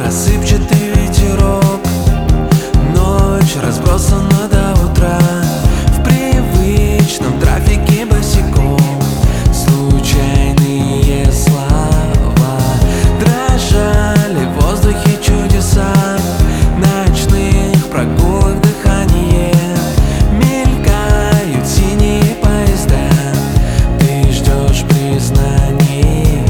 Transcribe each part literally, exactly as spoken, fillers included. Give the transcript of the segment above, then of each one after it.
рассыпчатый ветерок. Ночь разбросана до утра, в привычном трафике босиком. Случайные слова дрожали в воздухе, чудеса ночных прогулок, дыхание. Мелькают синие поезда, ты ждешь признания.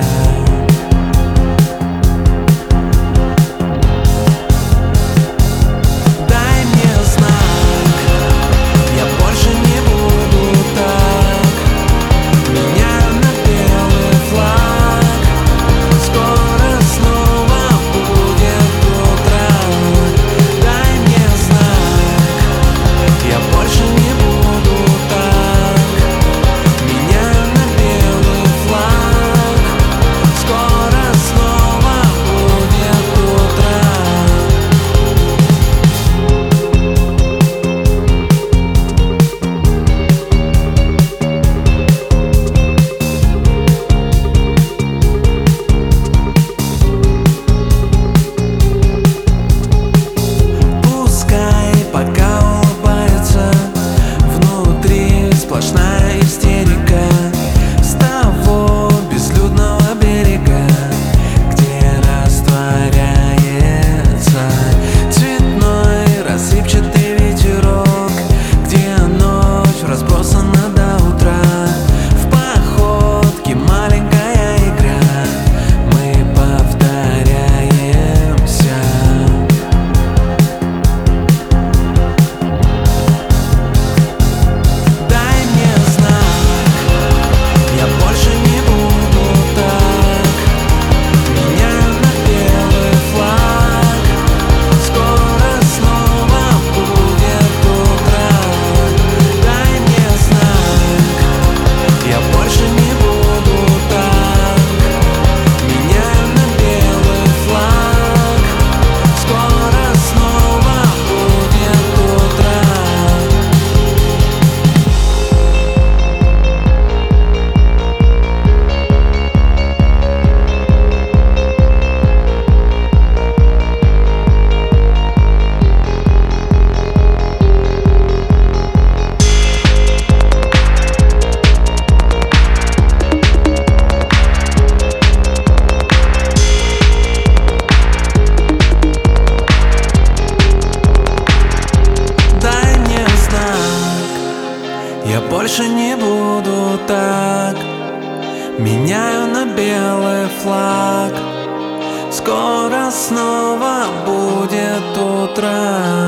Дай мне знак, я больше не буду так. Меняю на белый флаг, скоро снова будет утро. Дай мне знак, я больше не буду так. Меняю на белый флаг, скоро снова будет утро. Пускай пока улыбается, внутри сплошная истерика. С того безлюдного берега, где растворяется цветной рассыпчатый ветерок, где ночь разбросана до утра. В походке маленькая игра, мы повторяемся. Дай мне знак, я больше не буду так. Меняю на белый флаг, скоро снова будет утро. Дай мне знак, я больше не буду так. Меняю на белый флаг, скоро снова будет утро. Дай мне знак, я больше не буду так. Меняю на белый флаг, скоро снова будет утро.